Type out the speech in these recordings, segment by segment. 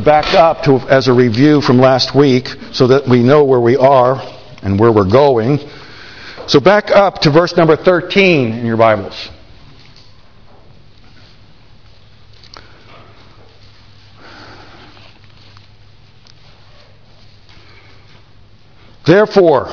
back up to as a review from last week so that we know where we are and where we're going. So back up to verse number 13 in your Bibles. Therefore,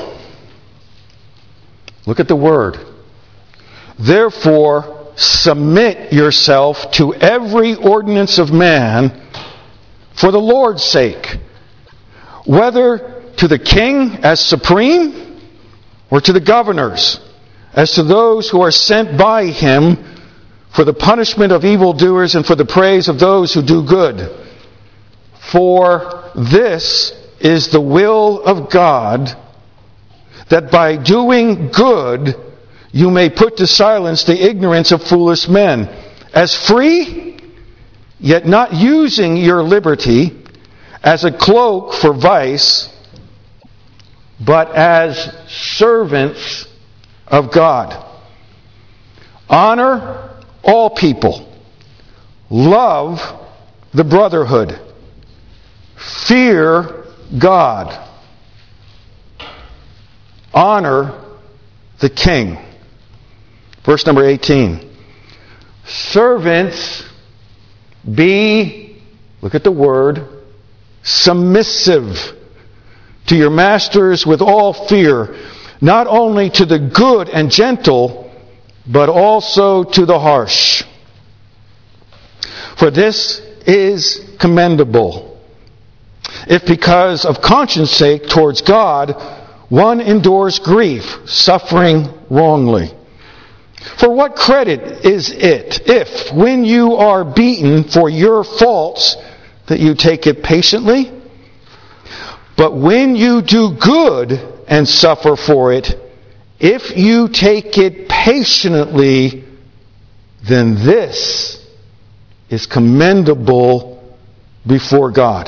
look at the word. Therefore, submit yourself to every ordinance of man for the Lord's sake, whether to the king as supreme or to the governors, as to those who are sent by him for the punishment of evildoers and for the praise of those who do good. For this is the will of God, that by doing good you may put to silence the ignorance of foolish men, as free, yet not using your liberty as a cloak for vice, but as servants of God. Honor all people. Love the brotherhood. Fear God. Honor the king. Verse number 18. Servants, be, look at the word, submissive to your masters with all fear, not only to the good and gentle, but also to the harsh. For this is commendable, if because of conscience sake towards God, one endures grief, suffering wrongly. For what credit is it if, when you are beaten for your faults, that you take it patiently? But when you do good and suffer for it, if you take it patiently, then this is commendable before God.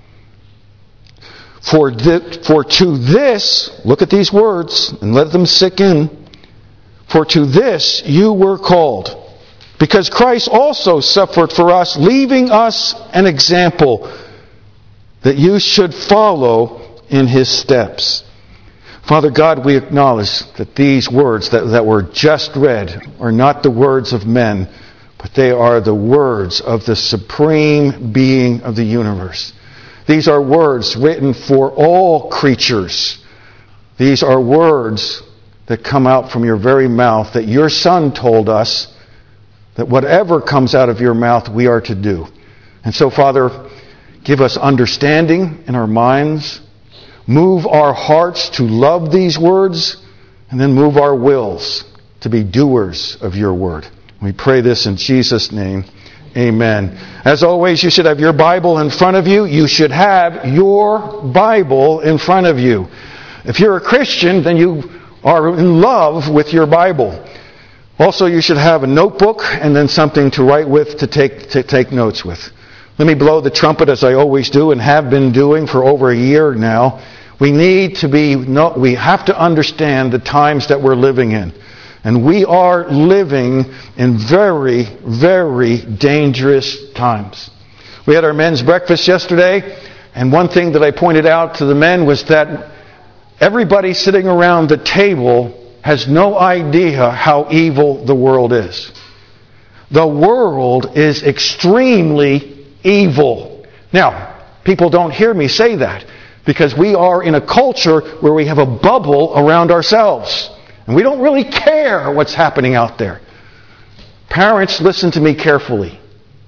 For to this, look at these words and let them sink in. For to this you were called, because Christ also suffered for us, leaving us an example that you should follow in his steps. Father God, we acknowledge that these words that were just read are not the words of men, but they are the words of the supreme being of the universe. These are words written for all creatures. These are words that come out from your very mouth, that your Son told us that whatever comes out of your mouth we are to do. And so, Father, give us understanding in our minds. Move our hearts to love these words, and then move our wills to be doers of your word. We pray this in Jesus' name. Amen. As always, you should have your Bible in front of you. You should have your Bible in front of you. If you're a Christian, then you are in love with your Bible. Also, you should have a notebook and then something to write with, to take notes with. Let me blow the trumpet as I always do and have been doing for over a year now. We have to understand the times that we're living in. And we are living in very, very dangerous times. We had our men's breakfast yesterday, and one thing that I pointed out to the men was that everybody sitting around the table has no idea how evil the world is. The world is extremely evil. Now, people don't hear me say that because we are in a culture where we have a bubble around ourselves. And we don't really care what's happening out there. Parents, listen to me carefully.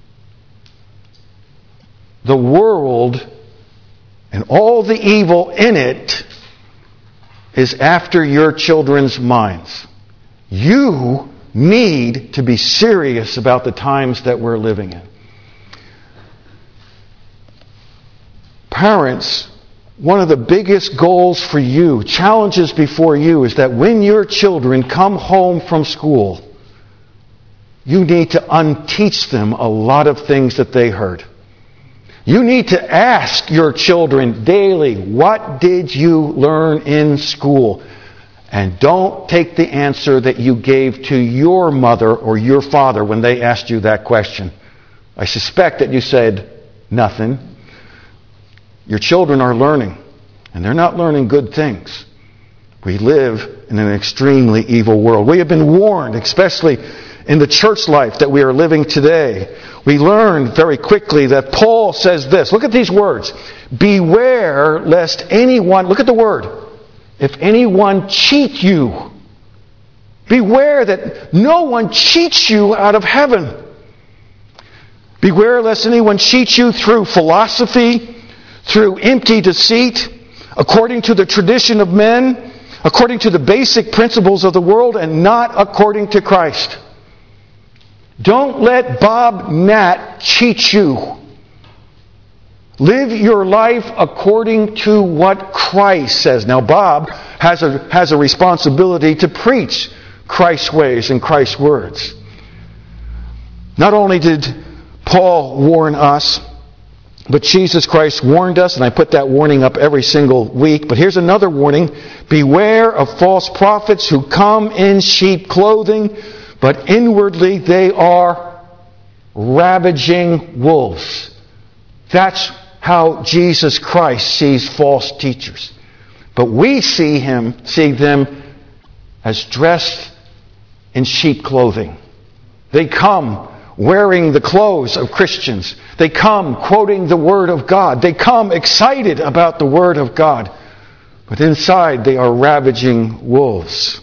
The world and all the evil in it is after your children's minds. You need to be serious about the times that we're living in. Parents, one of the biggest goals for you, challenges before you, is that when your children come home from school, you need to unteach them a lot of things that they heard. You need to ask your children daily, what did you learn in school? And don't take the answer that you gave to your mother or your father when they asked you that question. I suspect that you said nothing. Your children are learning, and they're not learning good things. We live in an extremely evil world. We have been warned, especially in the church life that we are living today. We learn very quickly that Paul says this. Look at these words. Beware lest anyone, look at the word, if anyone cheat you. Beware that no one cheats you out of heaven. Beware lest anyone cheat you through philosophy, through empty deceit, according to the tradition of men, according to the basic principles of the world, and not according to Christ. Don't let Bob Nat cheat you. Live your life according to what Christ says. Now, Bob has a responsibility to preach Christ's ways and Christ's words. Not only did Paul warn us, but Jesus Christ warned us, and I put that warning up every single week. But here's another warning. Beware of false prophets who come in sheep clothing, but inwardly they are ravaging wolves. That's how Jesus Christ sees false teachers. But we see them as dressed in sheep clothing. They come wearing the clothes of Christians. They come quoting the Word of God. They come excited about the Word of God. But inside they are ravaging wolves.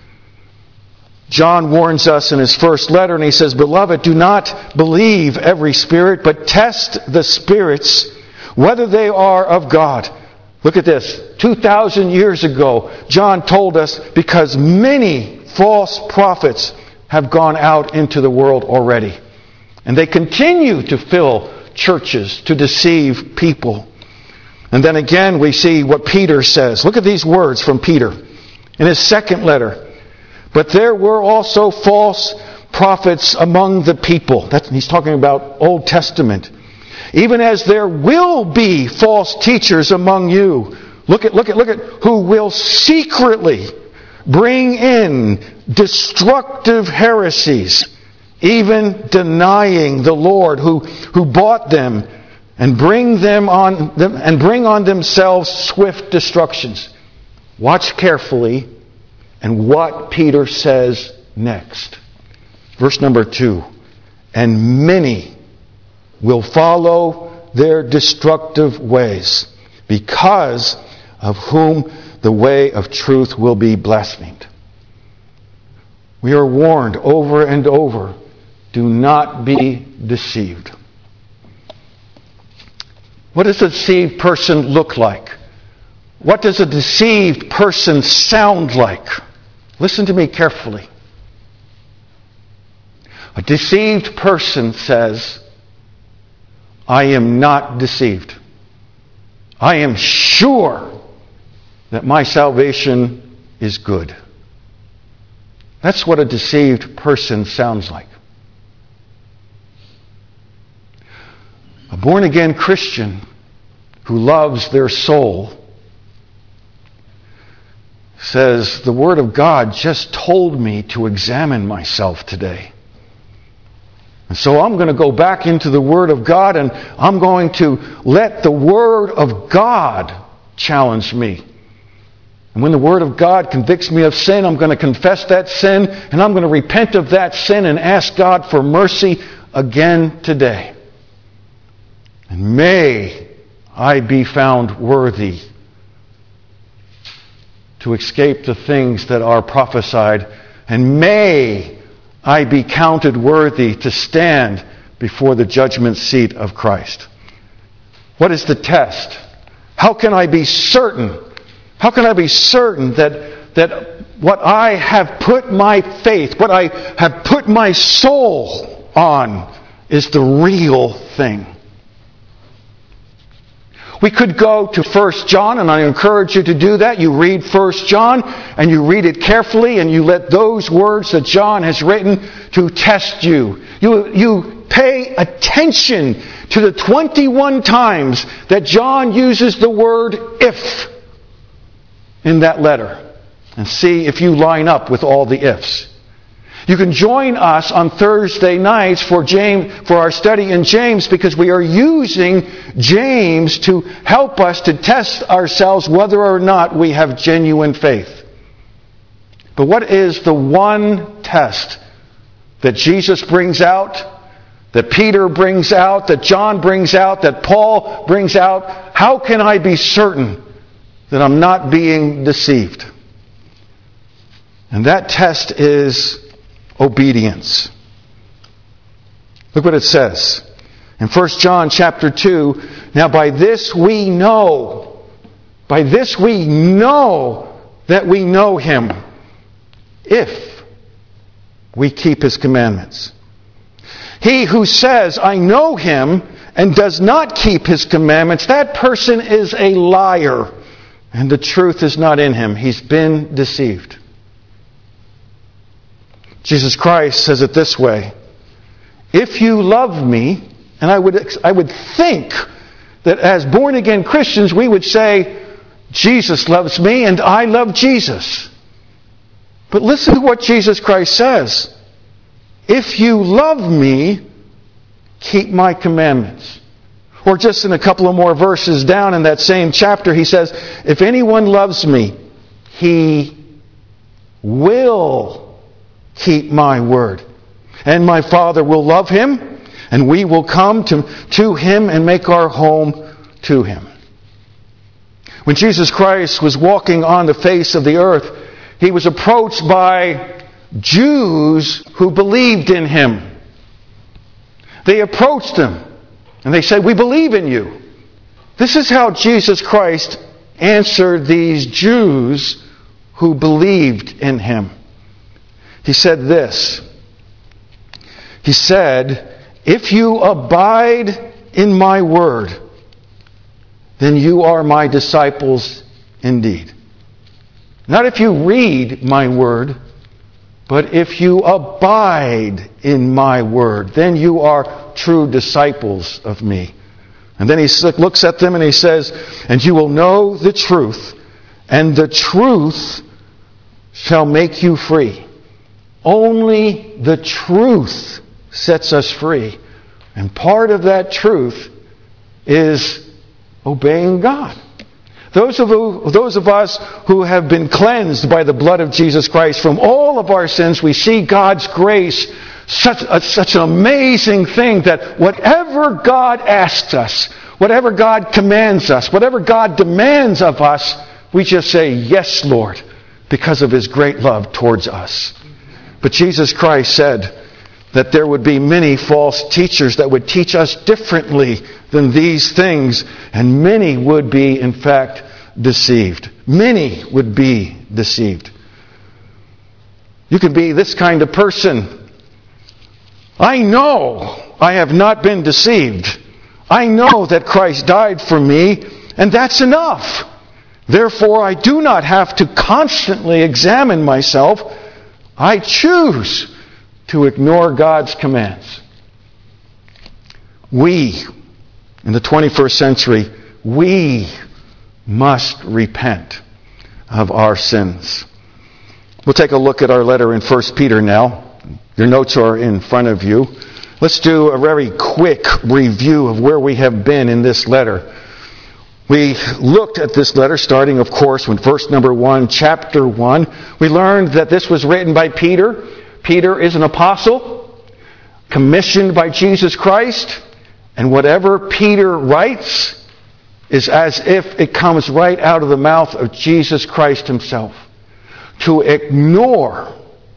John warns us in his first letter, and he says, Beloved, do not believe every spirit, but test the spirits, whether they are of God. Look at this. 2,000 years ago, John told us, because many false prophets have gone out into the world already. And they continue to fill churches to deceive people. And then again we see what Peter says. Look at these words from Peter in his second letter. But there were also false prophets among the people. He's talking about Old Testament. Even as there will be false teachers among you. Look at who will secretly bring in destructive heresies, even denying the Lord who bought them, and bring on themselves swift destructions. Watch carefully and what Peter says next. Verse number 2. And many will follow their destructive ways, because of whom the way of truth will be blasphemed. We are warned over and over, do not be deceived. What does a deceived person look like? What does a deceived person sound like? Listen to me carefully. A deceived person says, I am not deceived. I am sure that my salvation is good. That's what a deceived person sounds like. A born-again Christian who loves their soul says, the Word of God just told me to examine myself today. And so I'm going to go back into the Word of God, and I'm going to let the Word of God challenge me. And when the Word of God convicts me of sin, I'm going to confess that sin, and I'm going to repent of that sin and ask God for mercy again today. And may I be found worthy to escape the things that are prophesied, and may I be counted worthy to stand before the judgment seat of Christ. What is the test? How can I be certain? How can I be certain that what I have put my faith, what I have put my soul on, is the real thing? We could go to 1 John, and I encourage you to do that. You read 1 John, and you read it carefully, and you let those words that John has written to test you. You pay attention to the 21 times that John uses the word if in that letter, and see if you line up with all the ifs. You can join us on Thursday nights for our study in James, because we are using James to help us to test ourselves whether or not we have genuine faith. But what is the one test that Jesus brings out, that Peter brings out, that John brings out, that Paul brings out? How can I be certain that I'm not being deceived? And that test is obedience. Look what it says in 1 John chapter 2. Now by this we know that we know Him, if we keep His commandments. He who says, I know Him, and does not keep His commandments, that person is a liar, and the truth is not in him. He's been deceived. Jesus Christ says it this way: if you love me, and I would think that as born-again Christians we would say, Jesus loves me and I love Jesus. But listen to what Jesus Christ says. If you love me, keep my commandments. Or just in a couple of more verses down in that same chapter, he says, if anyone loves me, he will keep my word. And my Father will love him, and we will come to him and make our home to him. When Jesus Christ was walking on the face of the earth, he was approached by Jews who believed in him. They approached him and they said, we believe in you. This is how Jesus Christ answered these Jews who believed in him. He said this. He said, if you abide in my word, then you are my disciples indeed. Not if you read my word, but if you abide in my word, then you are true disciples of me. And then he looks at them and he says, and you will know the truth, and the truth shall make you free. Only the truth sets us free. And part of that truth is obeying God. Those of us who have been cleansed by the blood of Jesus Christ from all of our sins, we see God's grace such an amazing thing that whatever God asks us, whatever God commands us, whatever God demands of us, we just say, yes, Lord, because of his great love towards us. But Jesus Christ said that there would be many false teachers that would teach us differently than these things, and many would be, in fact, deceived. Many would be deceived. You can be this kind of person. I know I have not been deceived. I know that Christ died for me, and that's enough. Therefore, I do not have to constantly examine myself. I choose to ignore God's commands. We, in the 21st century, we must repent of our sins. We'll take a look at our letter in 1 Peter now. Your notes are in front of you. Let's do a very quick review of where we have been in this letter. We looked at this letter starting, of course, with verse number 1, chapter 1. We learned that this was written by Peter. Peter is an apostle, commissioned by Jesus Christ, and whatever Peter writes is as if it comes right out of the mouth of Jesus Christ himself. To ignore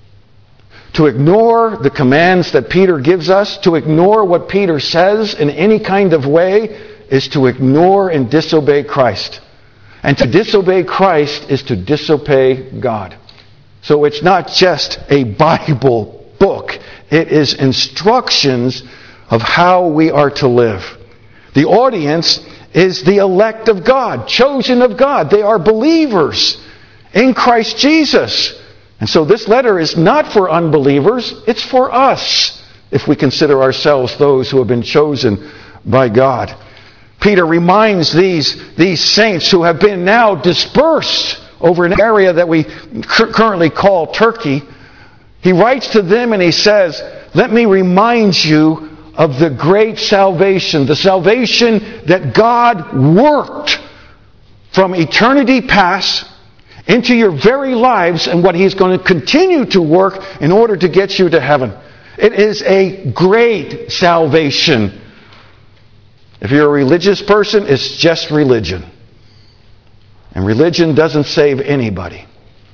the commands that Peter gives us, to ignore what Peter says in any kind of way, is to ignore and disobey Christ. And to disobey Christ is to disobey God. So it's not just a Bible book. It is instructions of how we are to live. The audience is the elect of God, chosen of God. They are believers in Christ Jesus. And so this letter is not for unbelievers. It's for us, if we consider ourselves those who have been chosen by God. Peter reminds these saints who have been now dispersed over an area that we currently call Turkey. He writes to them and he says, let me remind you of the great salvation, the salvation that God worked from eternity past into your very lives and what He's going to continue to work in order to get you to heaven. It is a great salvation. If you're a religious person, it's just religion. And religion doesn't save anybody.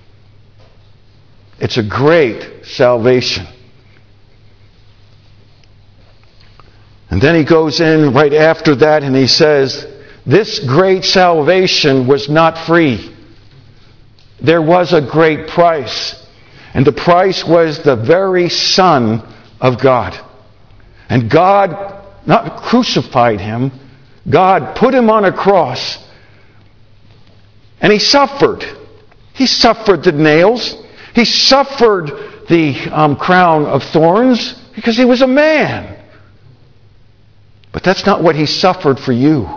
It's a great salvation. And then he goes in right after that and he says, this great salvation was not free. There was a great price. And the price was the very Son of God. And God not crucified Him. God put Him on a cross. And He suffered. He suffered the nails. He suffered the crown of thorns because He was a man. But that's not what He suffered for you.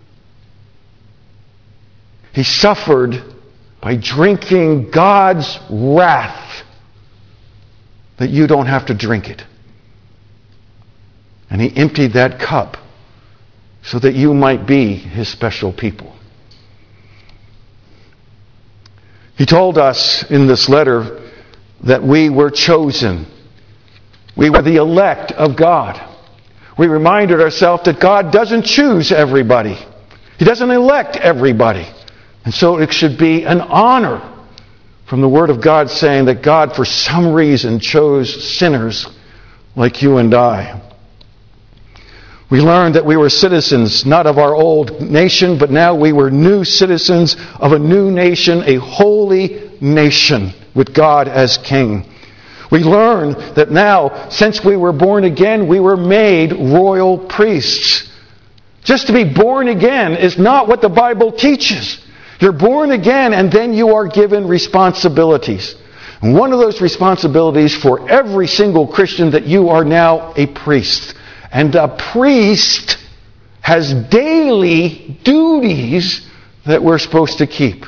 He suffered by drinking God's wrath that you don't have to drink it. And He emptied that cup so that you might be His special people. He told us in this letter that we were chosen. We were the elect of God. We reminded ourselves that God doesn't choose everybody. He doesn't elect everybody. And so it should be an honor from the Word of God saying that God for some reason chose sinners like you and I. We learned that we were citizens not of our old nation, but now we were new citizens of a new nation, a holy nation with God as King. We learned that now, since we were born again, we were made royal priests. Just to be born again is not what the Bible teaches. You're born again and then you are given responsibilities. And one of those responsibilities for every single Christian that you are now a priest. And a priest has daily duties that we're supposed to keep.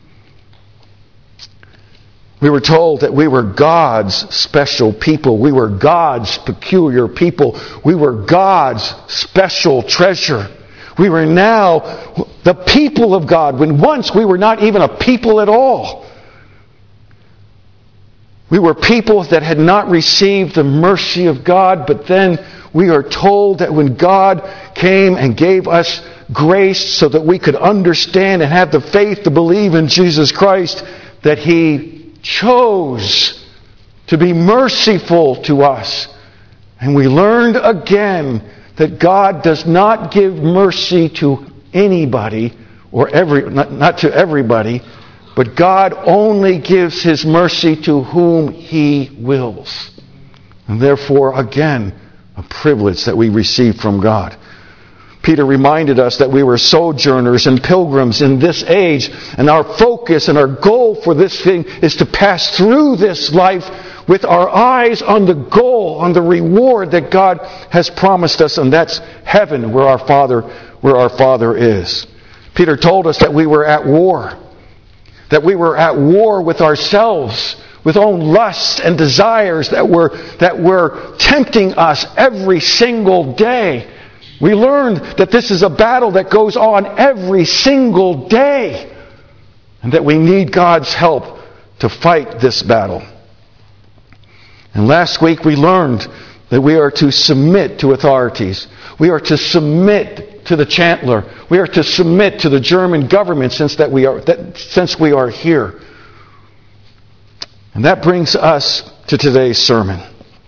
We were told that we were God's special people. We were God's peculiar people. We were God's special treasure. We were now the people of God, when once we were not even a people at all. We were people that had not received the mercy of God, but then we are told that when God came and gave us grace so that we could understand and have the faith to believe in Jesus Christ, that He chose to be merciful to us. And we learned again that God does not give mercy to anybody or not to everybody, but God only gives His mercy to whom He wills. And therefore, again, a privilege that we receive from God. Peter reminded us that we were sojourners and pilgrims in this age, and our focus and our goal for this thing is to pass through this life with our eyes on the goal, on the reward that God has promised us, and that's heaven, where our Father is. Peter told us that we were at war, that we were at war with ourselves, with own lusts and desires that were tempting us every single day. We learned that this is a battle that goes on every single day, and that we need God's help to fight this battle. And last week we learned that we are to submit to authorities. We are to submit to the chancellor. We are to submit to the German government since we are here. And that brings us to today's sermon.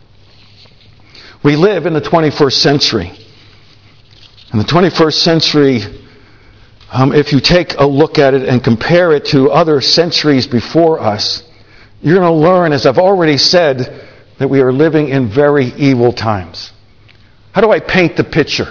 We live in the 21st century. In the 21st century, if you take a look at it and compare it to other centuries before us, you're going to learn, as I've already said, that we are living in very evil times. How do I paint the picture?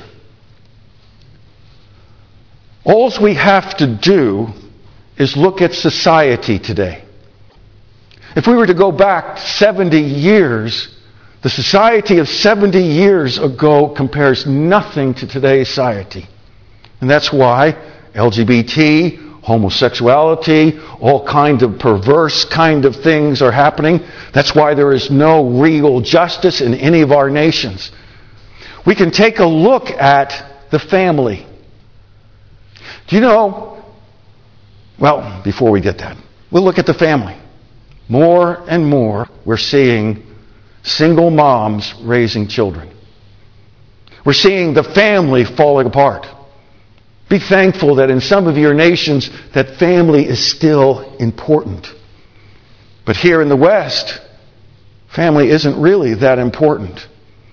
All we have to do is look at society today. If we were to go back 70 years, the society of 70 years ago compares nothing to today's society. And that's why LGBT, homosexuality, all kinds of perverse kind of things are happening. That's why there is no real justice in any of our nations. We can take a look at the family. Do you know, well, before we get that, we'll look at the family. More and more, we're seeing single moms raising children. We're seeing the family falling apart. Be thankful that in some of your nations that family is still important. But here in the West, family isn't really that important.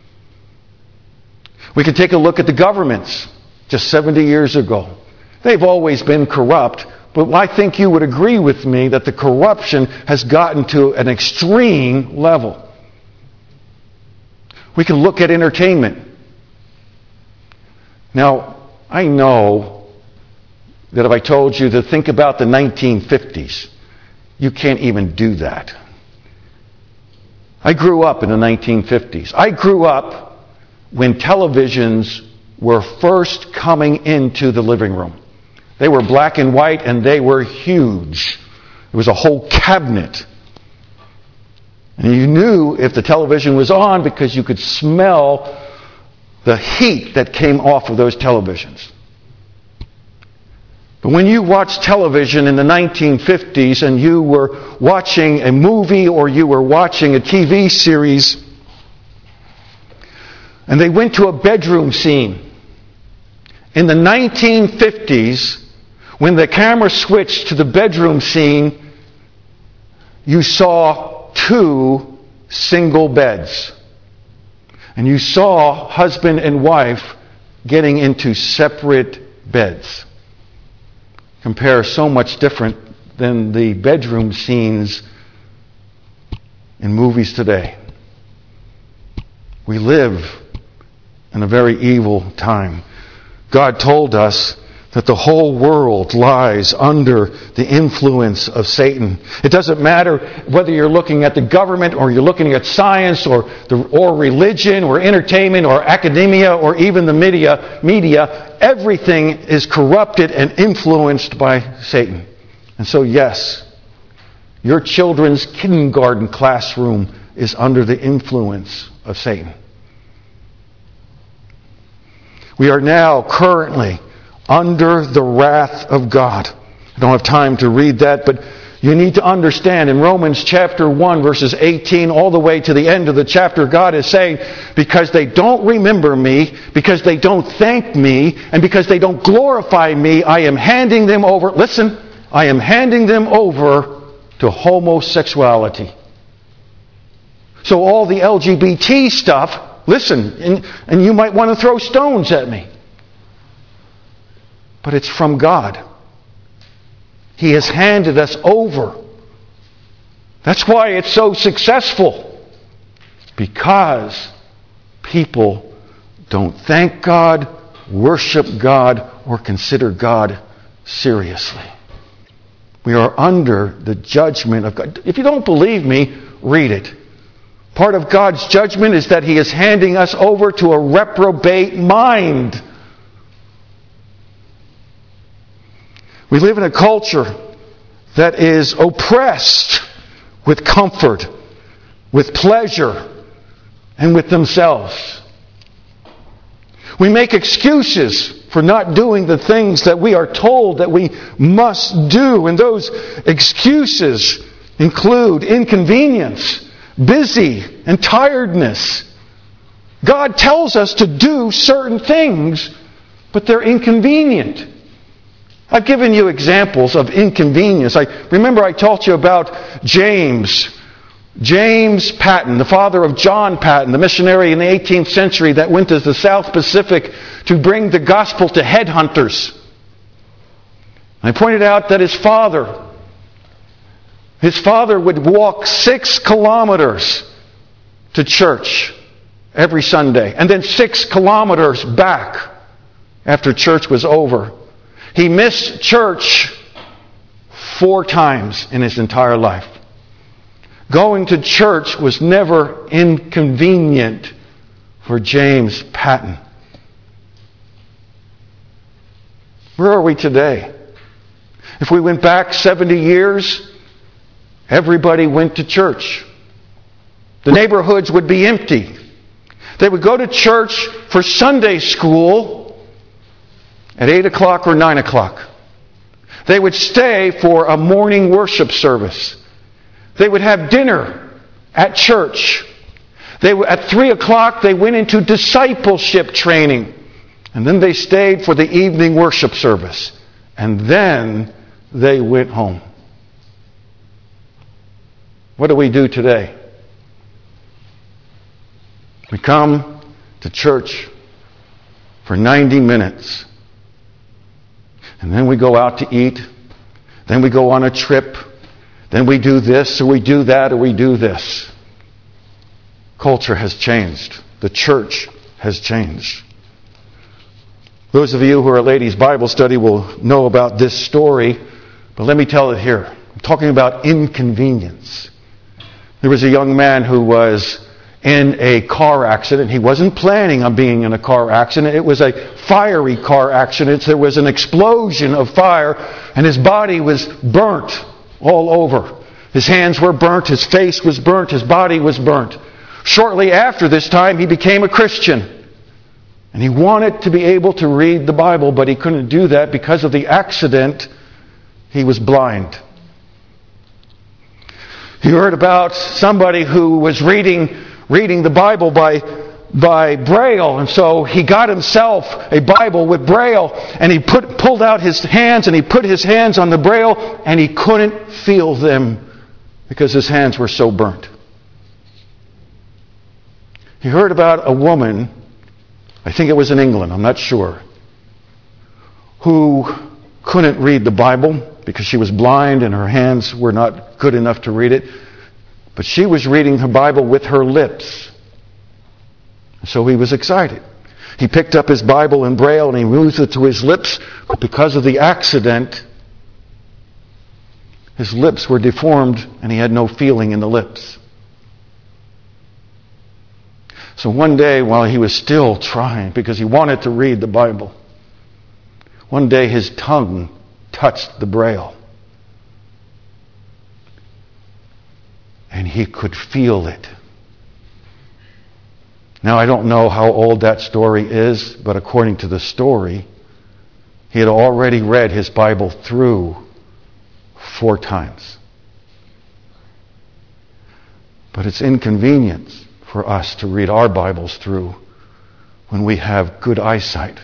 We can take a look at the governments just 70 years ago. They've always been corrupt, but I think you would agree with me that the corruption has gotten to an extreme level. We can look at entertainment. Now, I know that if I told you to think about the 1950s, you can't even do that. I grew up in the 1950s. I grew up when televisions were first coming into the living room. They were black and white and they were huge. It was a whole cabinet. And you knew if the television was on because you could smell the heat that came off of those televisions. But when you watched television in the 1950s and you were watching a movie or you were watching a TV series and they went to a bedroom scene, in the 1950s, when the camera switched to the bedroom scene, you saw 2 single beds. And you saw husband and wife getting into separate beds. Compare so much different than the bedroom scenes in movies today. We live in a very evil time. God told us that the whole world lies under the influence of Satan. It doesn't matter whether you're looking at the government or you're looking at science or religion or entertainment or academia or even the media, everything is corrupted and influenced by Satan. And so yes, your children's kindergarten classroom is under the influence of Satan. We are now currently under the wrath of God. I don't have time to read that, but you need to understand in Romans chapter 1, verses 18 all the way to the end of the chapter, God is saying, because they don't remember me, because they don't thank me, and because they don't glorify me, I am handing them over, listen, I am handing them over to homosexuality. So all the LGBT stuff, listen, and you might want to throw stones at me. But it's from God. He has handed us over. That's why it's so successful. Because people don't thank God, worship God, or consider God seriously. We are under the judgment of God. If you don't believe me, read it. Part of God's judgment is that He is handing us over to a reprobate mind. We live in a culture that is oppressed with comfort, with pleasure, and with themselves. We make excuses for not doing the things that we are told that we must do, and those excuses include inconvenience, busy, and tiredness. God tells us to do certain things, but they're inconvenient. I've given you examples of inconvenience. Remember I taught you about James Patton, the father of John Patton, the missionary in the 18th century that went to the South Pacific to bring the gospel to headhunters. I pointed out that his father would walk 6 kilometers to church every Sunday, and then 6 kilometers back after church was over. He missed church 4 times in his entire life. Going to church was never inconvenient for James Patton. Where are we today? If we went back 70 years, everybody went to church. The neighborhoods would be empty. They would go to church for Sunday school at 8 o'clock or 9 o'clock. They would stay for a morning worship service. They would have dinner at church. At 3 o'clock, they went into discipleship training. And then they stayed for the evening worship service. And then they went home. What do we do today? We come to church for 90 minutes. And then we go out to eat. Then we go on a trip. Then we do this, or we do that, or we do this. Culture has changed. The church has changed. Those of you who are ladies' Bible study will know about this story, but let me tell it here. I'm talking about inconvenience. There was a young man who was in a car accident. He wasn't planning on being in a car accident. It was a fiery car accident. There was an explosion of fire, and his body was burnt all over. His hands were burnt, his face was burnt, his body was burnt. Shortly after this time, he became a Christian. And he wanted to be able to read the Bible, but he couldn't do that because of the accident. He was blind. He heard about somebody who was reading the Bible by Braille, and so he got himself a Bible with Braille, and he pulled out his hands, and he put his hands on the Braille, and he couldn't feel them because his hands were so burnt. He heard about a woman, I think it was in England, I'm not sure, who couldn't read the Bible because she was blind and her hands were not good enough to read it. But she was reading her Bible with her lips. So he was excited. He picked up his Bible in Braille and he moved it to his lips. But because of the accident, his lips were deformed and he had no feeling in the lips. So one day, while he was still trying, because he wanted to read the Bible, one day his tongue touched the Braille. And he could feel it. Now, I don't know how old that story is, but according to the story, he had already read his Bible through 4 times. But it's inconvenient for us to read our Bibles through when we have good eyesight.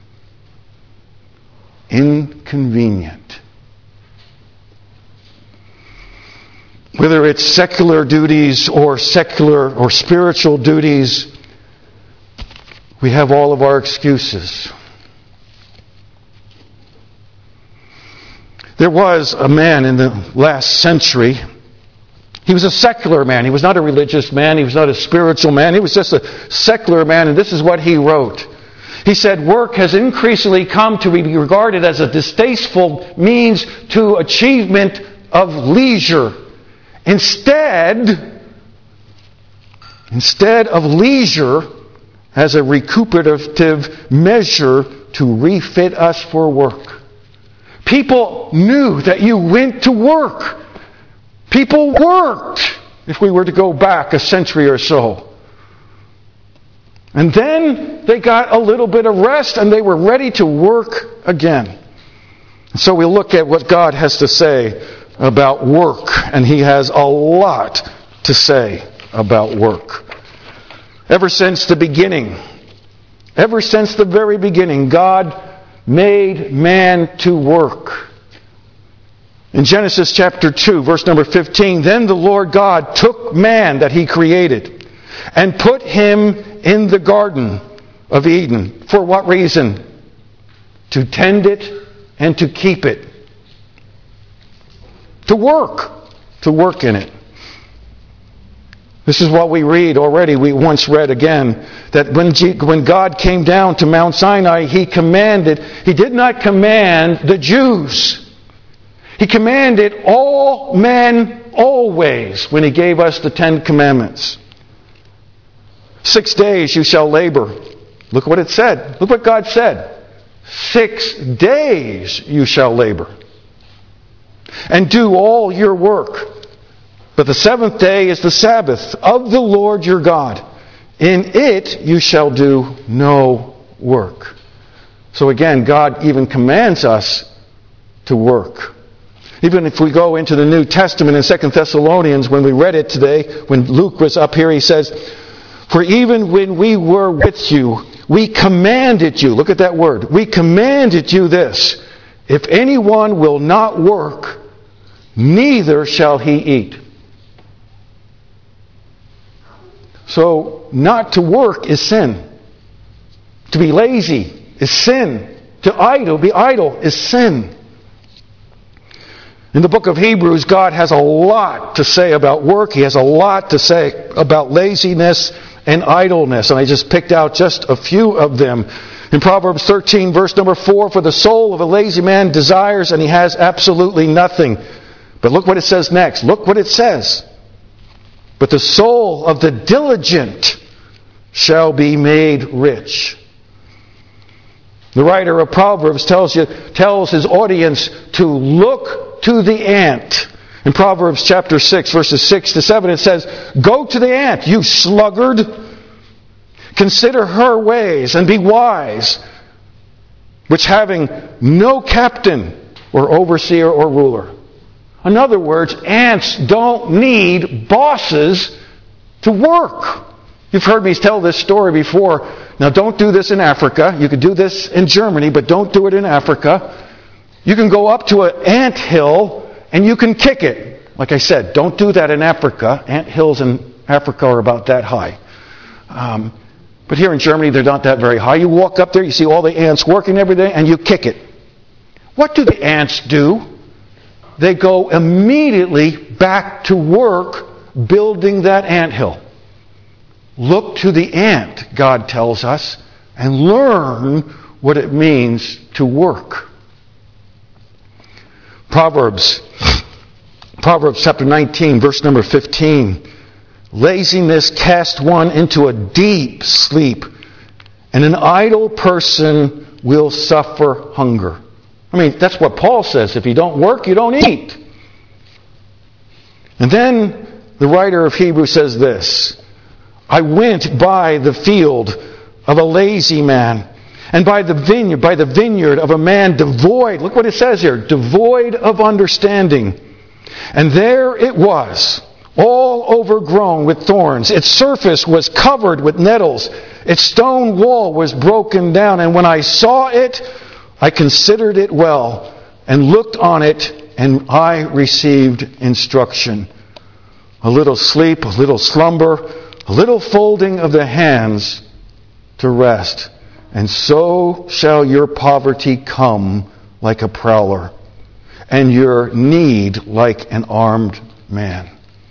Inconvenient. Whether it's secular duties or secular or spiritual duties, we have all of our excuses. There was a man in the last century. He was a secular man. He was not a religious man. He was not a spiritual man. He was just a secular man, and this is what he wrote. He said, "Work has increasingly come to be regarded as a distasteful means to achievement of leisure. Instead of leisure as a recuperative measure to refit us for work." People knew that you went to work. People worked, if we were to go back a century or so. And then they got a little bit of rest and they were ready to work again. So we look at what God has to say about work, and He has a lot to say about work. Ever since the beginning, ever since the very beginning, God made man to work. In Genesis chapter 2, verse number 15, "Then the Lord God took man that He created and put him in the Garden of Eden." For what reason? To tend it and to keep it. To work in it. This is what we read already. We once read again that when God came down to Mount Sinai, He did not command the Jews. He commanded all men always when He gave us the 10 Commandments. 6 days you shall labor. Look what it said. Look what God said. 6 days you shall labor. and do all your work. But the seventh day is the Sabbath of the Lord your God. In it you shall do no work. So again, God even commands us to work. Even if we go into the New Testament in 2 Thessalonians, when we read it today, when Luke was up here, he says, "For even when we were with you, we commanded you," look at that word, "we commanded you this, if anyone will not work, neither shall he eat." So, not to work is sin. To be lazy is sin. To be idle is sin. In the book of Hebrews, God has a lot to say about work. He has a lot to say about laziness and idleness. And I just picked out just a few of them. In Proverbs 13, verse number 4, "For the soul of a lazy man desires, and he has absolutely nothing." But look what it says next. Look what it says. "But the soul of the diligent shall be made rich." The writer of Proverbs tells his audience to look to the ant. In Proverbs chapter 6, verses 6 to 7, it says, "Go to the ant, you sluggard. Consider her ways and be wise, which having no captain or overseer or ruler." In other words, ants don't need bosses to work. You've heard me tell this story before. Now, don't do this in Africa. You could do this in Germany, but don't do it in Africa. You can go up to an ant hill and you can kick it. Like I said, don't do that in Africa. Ant hills in Africa are about that high. But here in Germany, they're not that very high. You walk up there, you see all the ants working every day, and you kick it. What do the ants do? They go immediately back to work building that anthill. Look to the ant, God tells us, and learn what it means to work. Proverbs chapter 19, verse number 15. "Laziness casts one into a deep sleep, and an idle person will suffer hunger." I mean, that's what Paul says. If you don't work, you don't eat. And then the writer of Hebrews says this, "I went by the field of a lazy man, and by the vineyard of a man devoid," look what it says here, "devoid of understanding. And there it was, all overgrown with thorns. Its surface was covered with nettles. Its stone wall was broken down. And when I saw it, I considered it well, and looked on it, and I received instruction. A little sleep, a little slumber, a little folding of the hands to rest. And so shall your poverty come like a prowler, and your need like an armed man."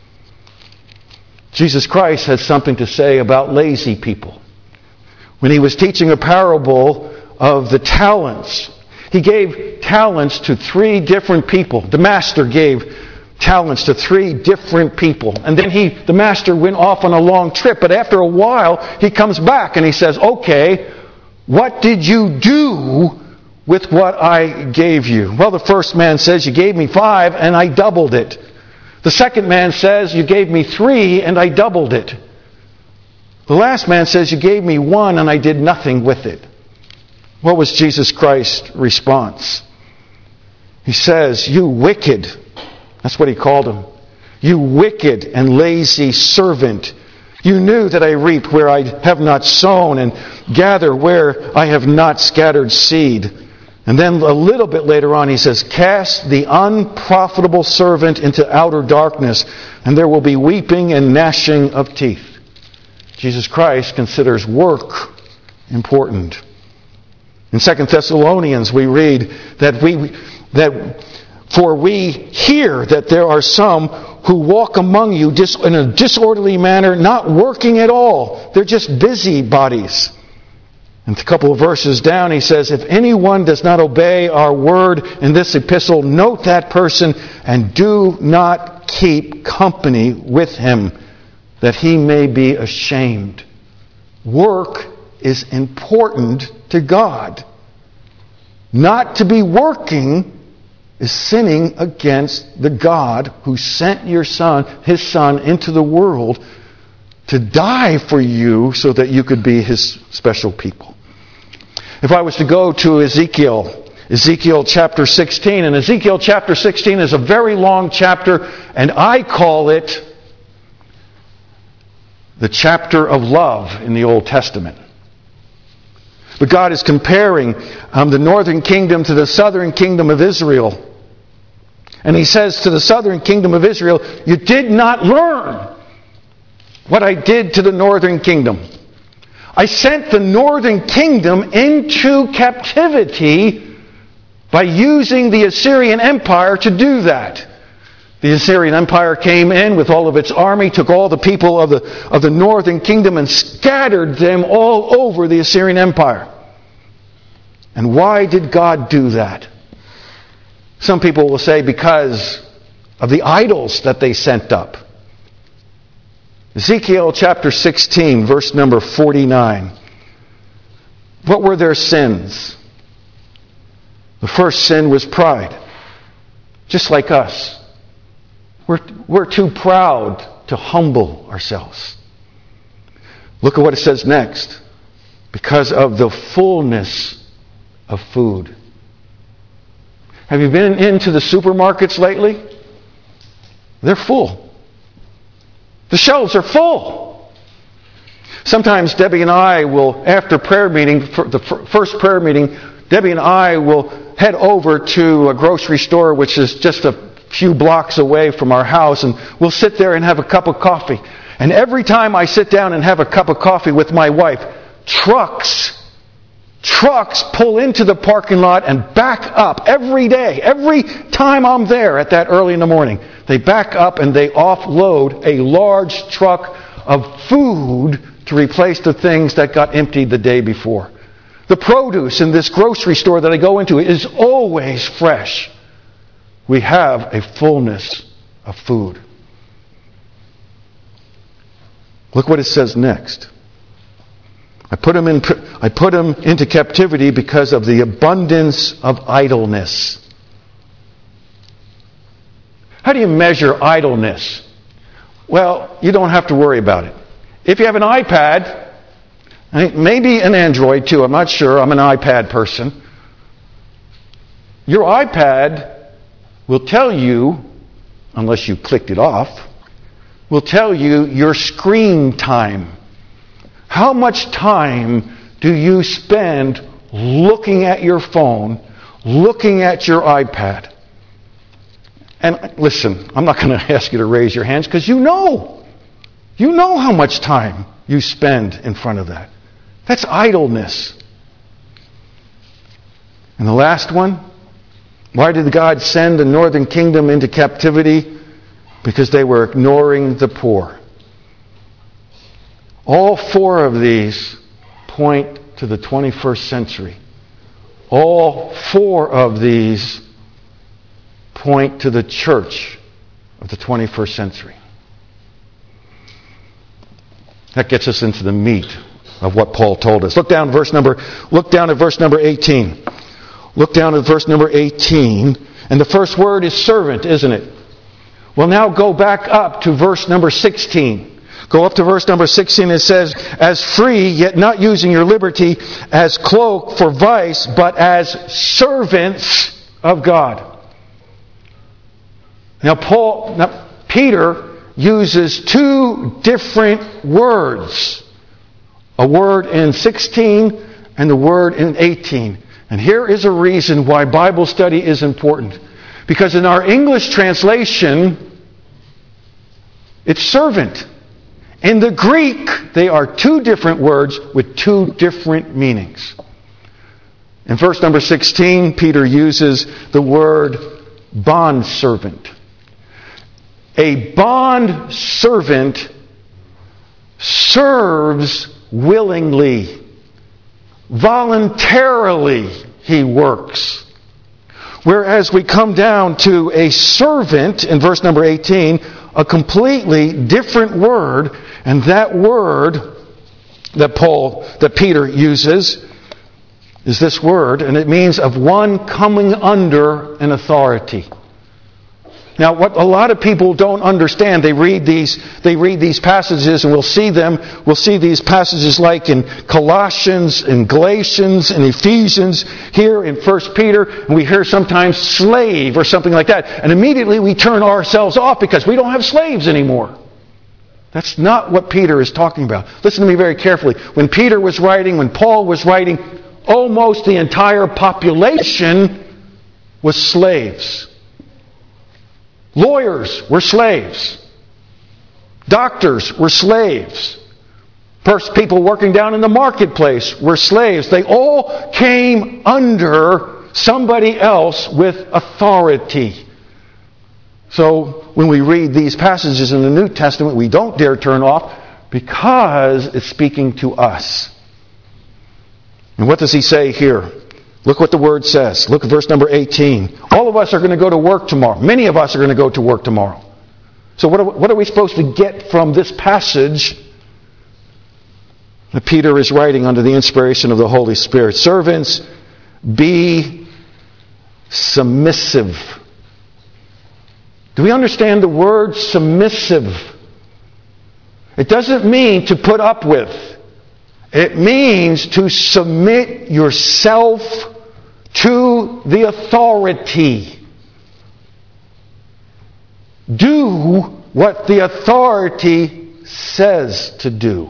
Jesus Christ had something to say about lazy people. When he was teaching a parable of the talents, he gave talents to 3 different people. The master gave talents to 3 different people. And then the master went off on a long trip. But after a while, he comes back and he says, "Okay, what did you do with what I gave you?" Well, the first man says, "You gave me 5 and I doubled it." The second man says, "You gave me 3 and I doubled it." The last man says, "You gave me 1 and I did nothing with it." What was Jesus Christ's response? He says, "You wicked," that's what he called him, "you wicked and lazy servant. You knew that I reap where I have not sown and gather where I have not scattered seed." And then a little bit later on he says, "Cast the unprofitable servant into outer darkness, and there will be weeping and gnashing of teeth." Jesus Christ considers work important. In 2 Thessalonians we read for we hear that there are some who walk among you in a disorderly manner, not working at all. They're just busybodies. And a couple of verses down he says, "If anyone does not obey our word in this epistle, note that person and do not keep company with him, that he may be ashamed." Work is important to God. Not to be working is sinning against the God who sent his Son into the world to die for you so that you could be his special people. If I was to go to Ezekiel chapter 16, and Ezekiel chapter 16 is a very long chapter, and I call it the chapter of love in the Old Testament. But God is comparing the northern kingdom to the southern kingdom of Israel. And he says to the southern kingdom of Israel, you did not learn what I did to the northern kingdom. I sent the northern kingdom into captivity by using the Assyrian Empire to do that. The Assyrian Empire came in with all of its army, took all the people of the northern kingdom and scattered them all over the Assyrian Empire. And why did God do that? Some people will say because of the idols that they sent up. Ezekiel chapter 16, verse number 49. What were their sins? The first sin was pride. Just like us. We're too proud to humble ourselves. Look at what it says next. Because of the fullness of food. Have you been into the supermarkets lately? They're full. The shelves are full. Sometimes Debbie and I will, after prayer meeting, the first prayer meeting, Debbie and I will head over to a grocery store which is just a few blocks away from our house, and we'll sit there and have a cup of coffee. And every time I sit down and have a cup of coffee with my wife, trucks pull into the parking lot and back up every day. Every time I'm there at that early in the morning, they back up and they offload a large truck of food to replace the things that got emptied the day before. The produce in this grocery store that I go into is always fresh. We have a fullness of food. Look what it says next. I put him into captivity because of the abundance of idleness. How do you measure idleness? Well, you don't have to worry about it. If you have an iPad, maybe an Android too, I'm not sure, I'm an iPad person. Your iPad will tell you, unless you clicked it off, will tell you your screen time. How much time do you spend looking at your phone, looking at your iPad? And listen, I'm not going to ask you to raise your hands because you know how much time you spend in front of that. That's idleness. And the last one, why did God send the northern kingdom into captivity? Because they were ignoring the poor. All four of these point to the 21st century. All four of these point to the church of the 21st century. That gets us into the meat of what Paul told us. Look down at verse number 18. Look down at verse number 18. And the first word is servant, isn't it? Well, now go back up to verse number 16. Go up to verse number 16. It says, as free, yet not using your liberty as cloak for vice, but as servants of God. Now Peter uses two different words. A word in 16 and the word in 18. And here is a reason why Bible study is important. Because in our English translation, it's servant. In the Greek, they are two different words with two different meanings. In verse number 16, Peter uses the word bondservant. A bond servant serves willingly. Voluntarily he works. Whereas we come down to a servant in verse number 18, a completely different word, and that word that Peter uses is this word, and it means of one coming under an authority. Now, what a lot of people don't understand, they read these passages, and we'll see these passages like in Colossians, in Galatians, in Ephesians, here in 1 Peter, and we hear sometimes slave or something like that. And immediately we turn ourselves off because we don't have slaves anymore. That's not what Peter is talking about. Listen to me very carefully. When Peter was writing, when Paul was writing, almost the entire population was slaves. Lawyers were slaves. Doctors were slaves. People working down in the marketplace were slaves. They all came under somebody else with authority. So when we read these passages in the New Testament, we don't dare turn off because it's speaking to us. And what does he say here? Look what the word says. Look at verse number 18. All of us are going to go to work tomorrow. Many of us are going to go to work tomorrow. So what are we supposed to get from this passage that Peter is writing under the inspiration of the Holy Spirit? Servants, be submissive. Do we understand the word submissive? It doesn't mean to put up with. It means to submit yourself to the authority. Do what the authority says to do.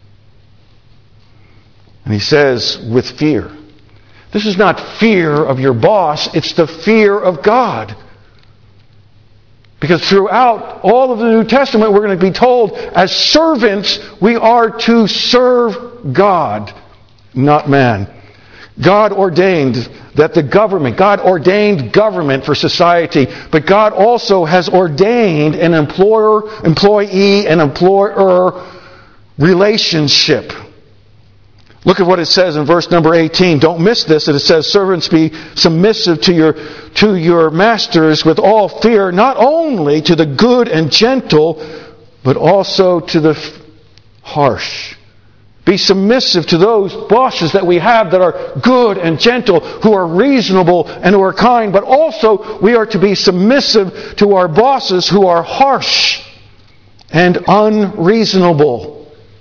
And he says, with fear. This is not fear of your boss, it's the fear of God. Because throughout all of the New Testament, we're going to be told, as servants, we are to serve God, not man. God ordained government for society, but God also has ordained an employee and employer relationship. Look at what it says in verse number 18. Don't miss this. It says, servants, be submissive to your masters with all fear, not only to the good and gentle, but also to the harsh. Be submissive to those bosses that we have that are good and gentle, who are reasonable and who are kind, but also we are to be submissive to our bosses who are harsh and unreasonable.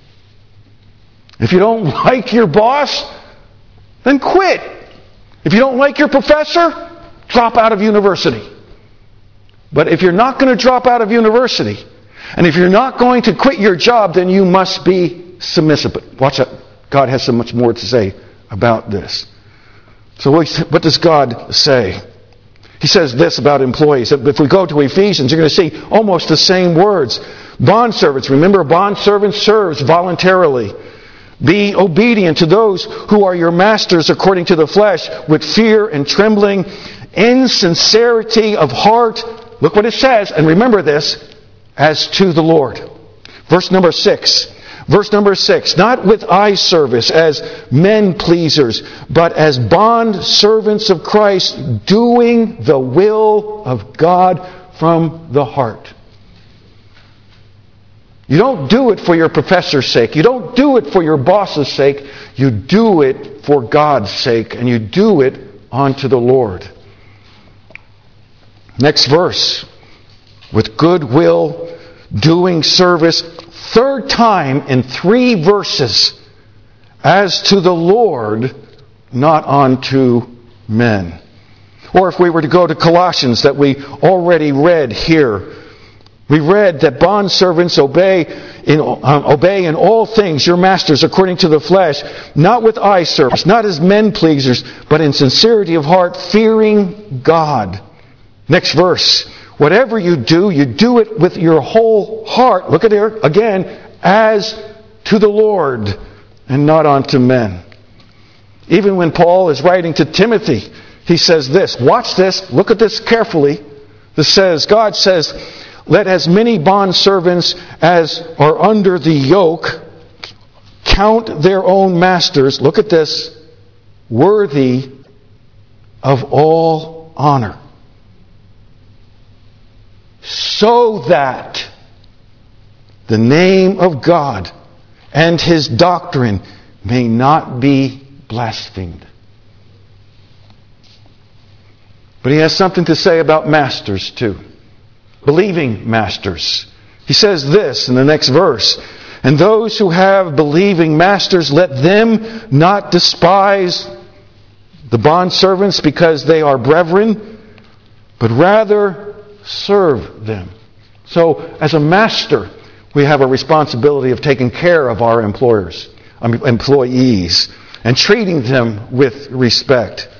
If you don't like your boss, then quit. If you don't like your professor, drop out of university. But if you're not going to drop out of university, and if you're not going to quit your job, then you must be submissive. But watch out. God has so much more to say about this. So what does God say? He says this about employees. If we go to Ephesians, you're going to see almost the same words. Bondservants. Remember, a bondservant serves voluntarily. Be obedient to those who are your masters according to the flesh, with fear and trembling, in sincerity of heart. Look what it says, and remember this, as to the Lord. Verse number 6. Not with eye service as men pleasers, but as bond servants of Christ, doing the will of God from the heart. You don't do it for your professor's sake. You don't do it for your boss's sake. You do it for God's sake, and you do it unto the Lord. Next verse. With good will, doing service. Third time in 3 verses. As to the Lord, not unto men. Or if we were to go to Colossians that we already read here, we read that bondservants obey in all things your masters according to the flesh, not with eye service, not as men pleasers, but in sincerity of heart, fearing God. Next verse. Whatever you do it with your whole heart. Look at here again, as to the Lord and not unto men. Even when Paul is writing to Timothy, he says this. Watch this. Look at this carefully. God says, let as many bondservants as are under the yoke count their own masters, look at this, worthy of all honor, so that the name of God and His doctrine may not be blasphemed. But he has something to say about masters too. Believing masters. He says this in the next verse. And those who have believing masters, let them not despise the bondservants because they are brethren, but rather serve them. So, as a master, we have a responsibility of taking care of our employees, and treating them with respect.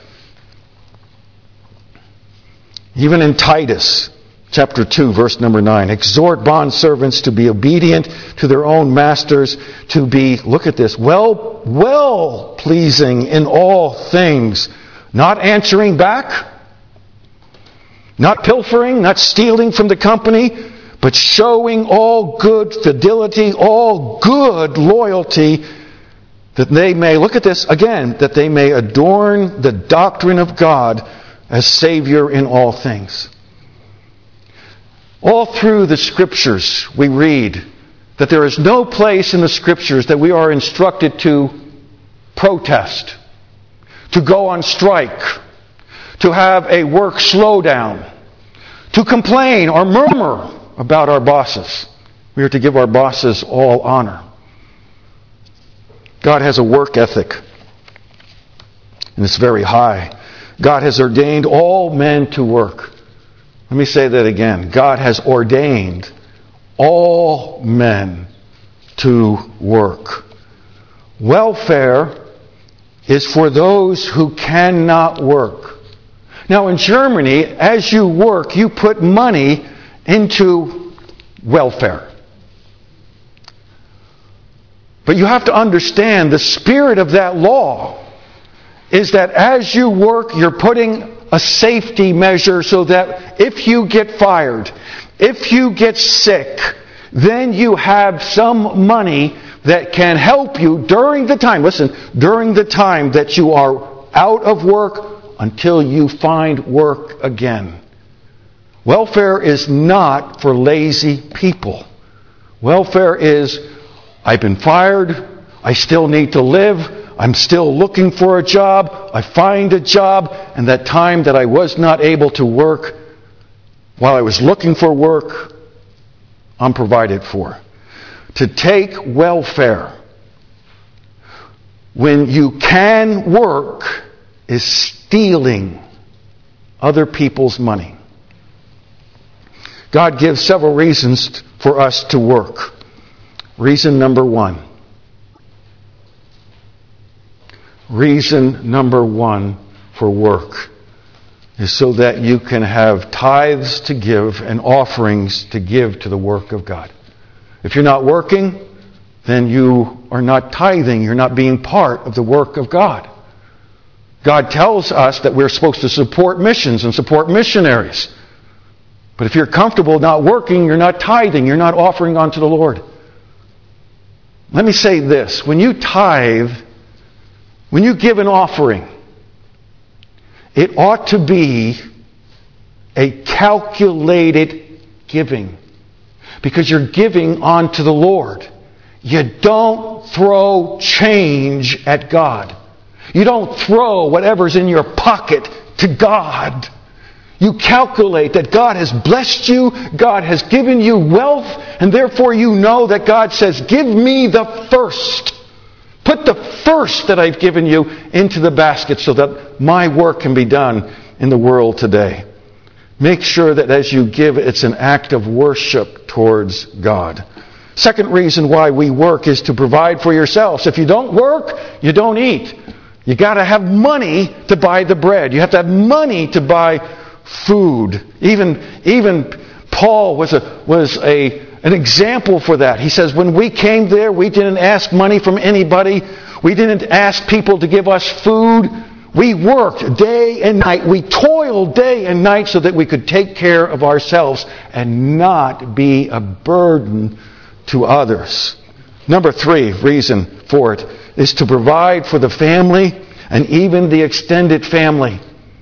Even in Titus chapter 2, verse number 9, exhort bondservants to be obedient to their own masters, to be, look at this, well pleasing in all things, not answering back, not pilfering, not stealing from the company, but showing all good fidelity, all good loyalty, that they may, look at this again, that they may adorn the doctrine of God as Savior in all things. All through the Scriptures we read that there is no place in the Scriptures that we are instructed to protest, to go on strike, to have a work slowdown, to complain or murmur about our bosses. We are to give our bosses all honor. God has a work ethic, and it's very high. God has ordained all men to work. Let me say that again. God has ordained all men to work. Welfare is for those who cannot work. Now in Germany, as you work, you put money into welfare. But you have to understand the spirit of that law is that as you work, you're putting a safety measure so that if you get fired, if you get sick, then you have some money that can help you during the time, during the time that you are out of work until you find work again. Welfare is not for lazy people. Welfare is, I've been fired, I still need to live, I'm still looking for a job, I find a job, and that time that I was not able to work, while I was looking for work, I'm provided for. To take welfare when you can work is stealing other people's money. God gives several reasons for us to work. Reason number one. Reason number one for work is so that you can have tithes to give and offerings to give to the work of God. If you're not working, then you are not tithing. You're not being part of the work of God. God tells us that we're supposed to support missions and support missionaries. But if you're comfortable not working, you're not tithing. You're not offering unto the Lord. Let me say this. When you tithe, when you give an offering, it ought to be a calculated giving. Because you're giving unto the Lord. You don't throw change at God. You don't throw whatever's in your pocket to God. You calculate that God has blessed you, God has given you wealth, and therefore you know that God says, give me the first. Put the first that I've given you into the basket so that my work can be done in the world today. Make sure that as you give, it's an act of worship towards God. Second reason why we work is to provide for yourselves. If you don't work, you don't eat. You got to have money to buy the bread. You have to have money to buy food. Even Paul was an example for that. He says, when we came there, we didn't ask money from anybody. We didn't ask people to give us food. We worked day and night. We toiled day and night so that we could take care of ourselves and not be a burden to others. Number 3 reason for it is to provide for the family and even the extended family.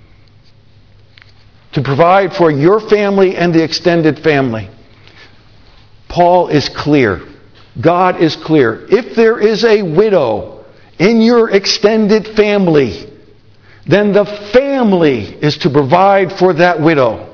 To provide for your family and the extended family. Paul is clear. God is clear. If there is a widow in your extended family, then the family is to provide for that widow.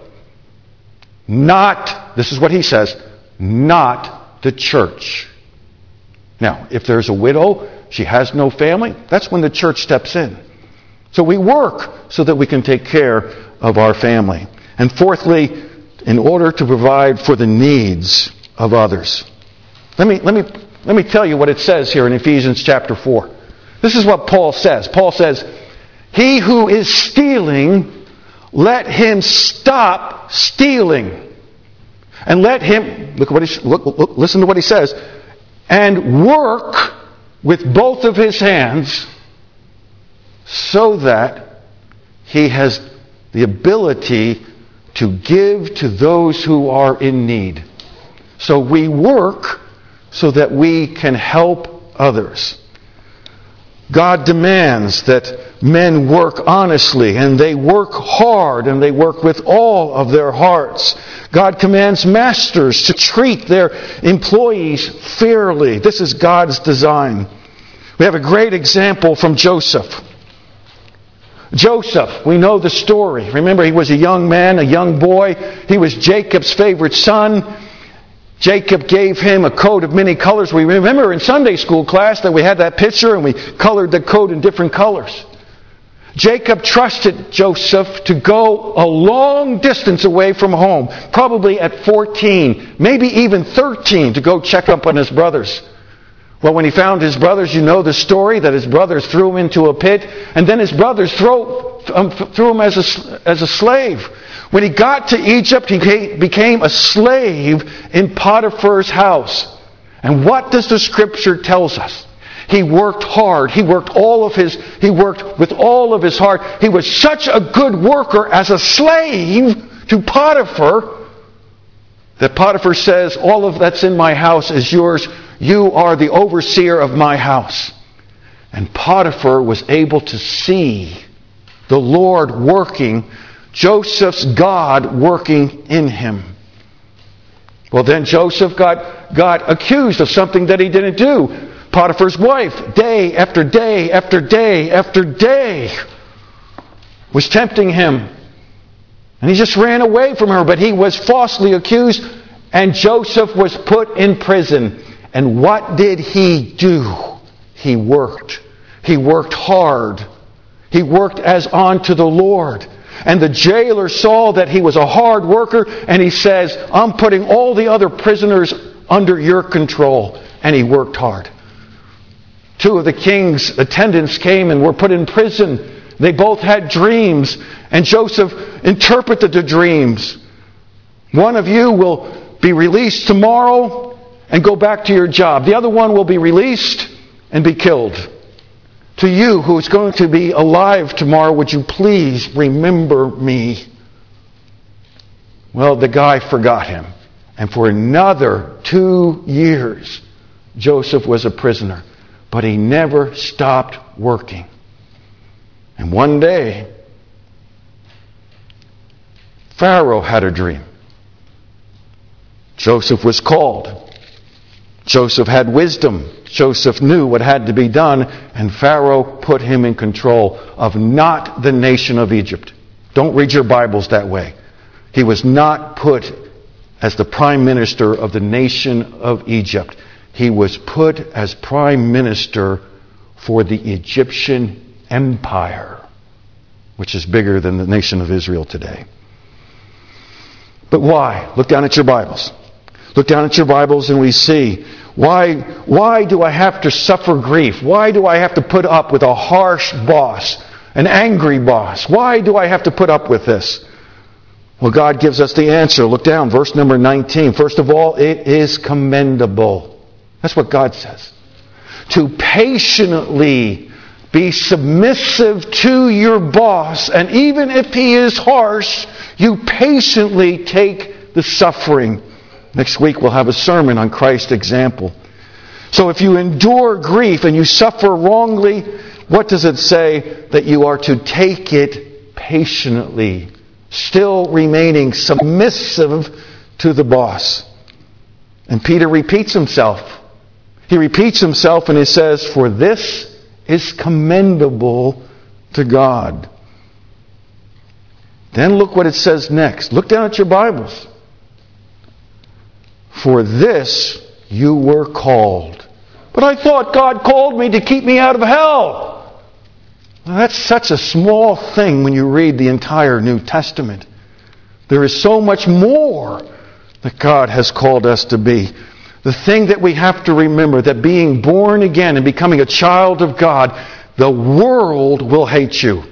Not, this is what he says, not the church. Now, if there's a widow, she has no family, that's when the church steps in. So we work so that we can take care of our family. And fourthly, in order to provide for the needs of others. Let me tell you what it says here in Ephesians chapter 4. This is what Paul says. Paul says, "He who is stealing, let him stop stealing. And let him," listen to what he says, "and work with both of his hands so that he has the ability to give to those who are in need." So we work so that we can help others. God demands that men work honestly, and they work hard, and they work with all of their hearts. God commands masters to treat their employees fairly. This is God's design. We have a great example from Joseph. Joseph, we know the story. Remember, he was a young man, a young boy. He was Jacob's favorite son. Jacob gave him a coat of many colors. We remember in Sunday school class that we had that picture and we colored the coat in different colors. Jacob trusted Joseph to go a long distance away from home, probably at 14, maybe even 13, to go check up on his brothers. Well, when he found his brothers, you know the story, that his brothers threw him into a pit, and then his brothers threw him as a slave. When he got to Egypt, he became a slave in Potiphar's house. And what does the Scripture tell us? He worked hard. He worked with all of his heart. He was such a good worker as a slave to Potiphar that Potiphar says, "All of that's in my house is yours. You are the overseer of my house." And Potiphar was able to see the Lord working, Joseph's God working in him. Well, then Joseph got accused of something that he didn't do. Potiphar's wife, day after day after day after day, was tempting him. And he just ran away from her, but he was falsely accused, and Joseph was put in prison. And what did he do? He worked. He worked hard. He worked as unto the Lord. And the jailer saw that he was a hard worker, and he says, "I'm putting all the other prisoners under your control." And he worked hard. Two of the king's attendants came and were put in prison. They both had dreams, and Joseph interpreted the dreams. One of you will be released tomorrow and go back to your job. The other one will be released and be killed. To you who is going to be alive tomorrow, would you please remember me? Well, the guy forgot him. And for another 2 years, Joseph was a prisoner. But he never stopped working. And one day, Pharaoh had a dream. Joseph was called. Joseph had wisdom. Joseph knew what had to be done, and Pharaoh put him in control of not the nation of Egypt. Don't read your Bibles that way. He was not put as the prime minister of the nation of Egypt. He was put as prime minister for the Egyptian empire, which is bigger than the nation of Israel today. But why? Look down at your Bibles. Look down at your Bibles and we see, why do I have to suffer grief? Why do I have to put up with a harsh boss, an angry boss? Why do I have to put up with this? Well, God gives us the answer. Look down, verse number 19. First of all, it is commendable. That's what God says. To patiently be submissive to your boss, and even if he is harsh, you patiently take the suffering. Next week we'll have a sermon on Christ's example. So if you endure grief and you suffer wrongly, what does it say? That you are to take it patiently, still remaining submissive to the boss. And Peter repeats himself. He repeats himself and he says, "For this is commendable to God." Then look what it says next. Look down at your Bibles. For this you were called. But I thought God called me to keep me out of hell. Well, that's such a small thing when you read the entire New Testament. There is so much more that God has called us to be. The thing that we have to remember, that being born again and becoming a child of God, the world will hate you.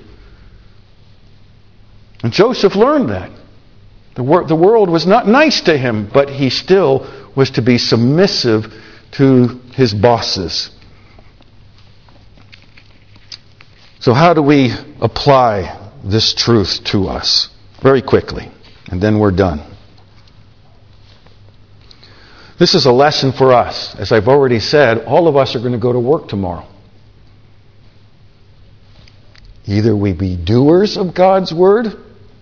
And Joseph learned that. The world was not nice to him, but he still was to be submissive to his bosses. So how do we apply this truth to us? Very quickly, and then we're done. This is a lesson for us. As I've already said, all of us are going to go to work tomorrow. Either we be doers of God's word,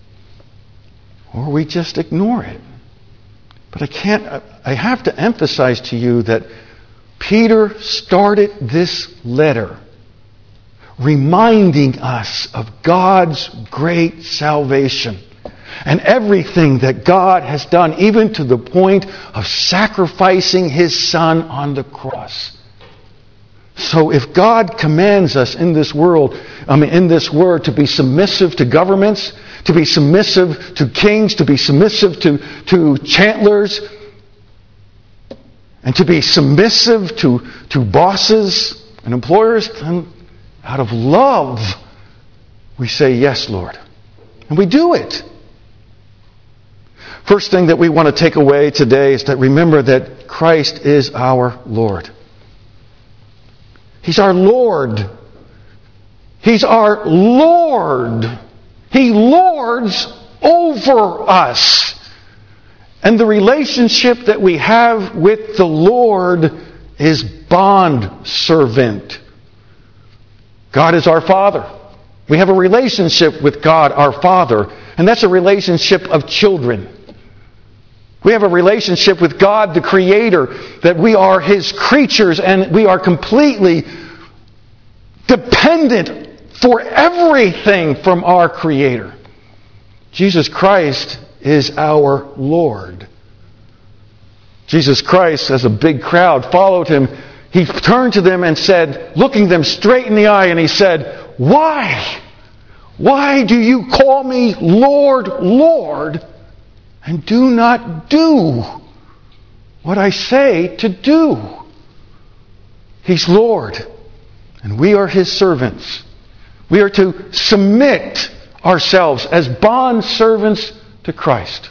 or we just ignore it. But I have to emphasize to you that Peter started this letter reminding us of God's great salvation and everything that God has done, even to the point of sacrificing His Son on the cross. So if God commands us in this word to be submissive to governments, to be submissive to kings, to be submissive to chancellors, and to be submissive to bosses and employers, then out of love, we say, yes, Lord. And we do it. First thing that we want to take away today is that remember that Christ is our Lord. He's our Lord. He's our Lord. He lords over us. And the relationship that we have with the Lord is bond servant. God is our Father. We have a relationship with God, our Father, and that's a relationship of children. We have a relationship with God, the Creator, that we are His creatures and we are completely dependent for everything from our Creator. Jesus Christ is our Lord. Jesus Christ, as a big crowd followed Him, He turned to them and said, looking them straight in the eye, and He said, "Why? Why do you call me Lord, Lord, and do not do what I say to do?" He's Lord, and we are His servants. We are to submit ourselves as bond servants to Christ.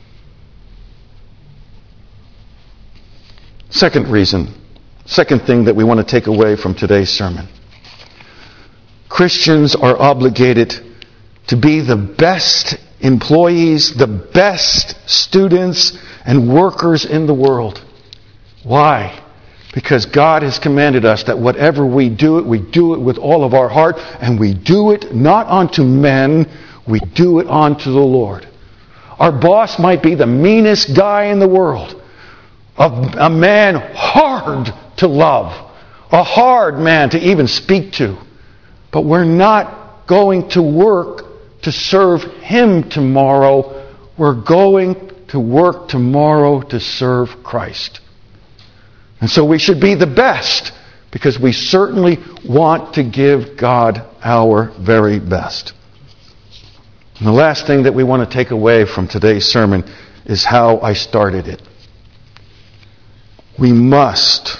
Second thing that we want to take away from today's sermon. Christians are obligated to be the best employees, the best students and workers in the world. Why? Because God has commanded us that whatever we do it with all of our heart, and we do it not unto men, we do it unto the Lord. Our boss might be the meanest guy in the world, a man hard to love, a hard man to even speak to, but we're not going to work to serve him tomorrow. We're going to work tomorrow to serve Christ. And so we should be the best, because we certainly want to give God our very best. And the last thing that we want to take away from today's sermon is how I started it. We must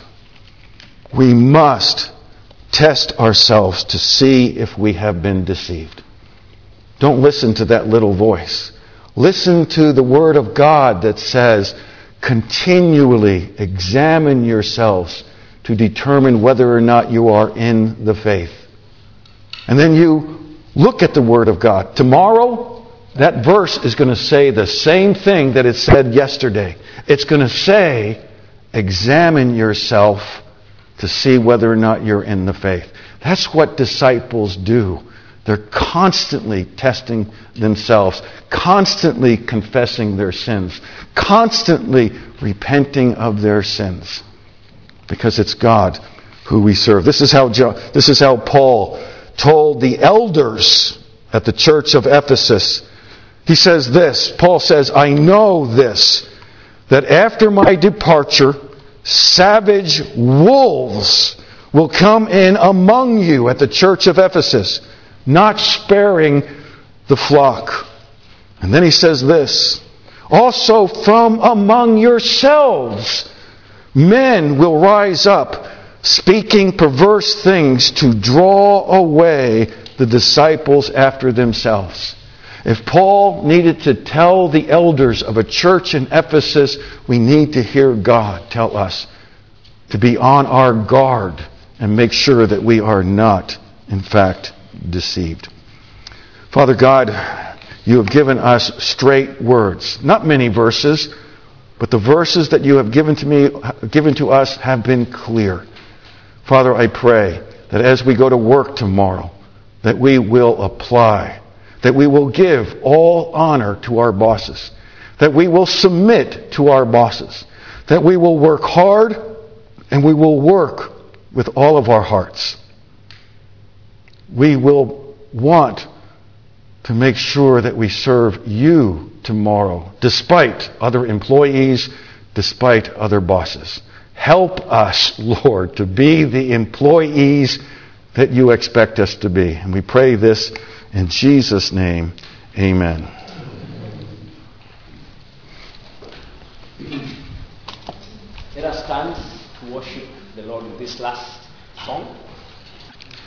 test ourselves to see if we have been deceived. Don't listen to that little voice. Listen to the Word of God that says, continually examine yourselves to determine whether or not you are in the faith. And then you look at the Word of God. Tomorrow, that verse is going to say the same thing that it said yesterday. It's going to say, examine yourself to see whether or not you're in the faith. That's what disciples do. They're constantly testing themselves, constantly confessing their sins, constantly repenting of their sins, because it's God who we serve. This is how Paul told the elders at the church of Ephesus He says this, Paul says, I know this, that after my departure, savage wolves will come in among you at the church of Ephesus, not sparing the flock. And then he says this, also from among yourselves, men will rise up, speaking perverse things to draw away the disciples after themselves. If Paul needed to tell the elders of a church in Ephesus, we need to hear God tell us to be on our guard and make sure that we are not, in fact, deceived. Father God, you have given us straight words. Not many verses, but the verses that you have given to us have been clear. Father, I pray that as we go to work tomorrow, that we will apply, that we will give all honor to our bosses, that we will submit to our bosses, that we will work hard and we will work with all of our hearts. We will want to make sure that we serve you tomorrow, despite other employees, despite other bosses. Help us, Lord, to be the employees that you expect us to be. And we pray this in Jesus' name. Amen. Let us stand to worship the Lord with this last song.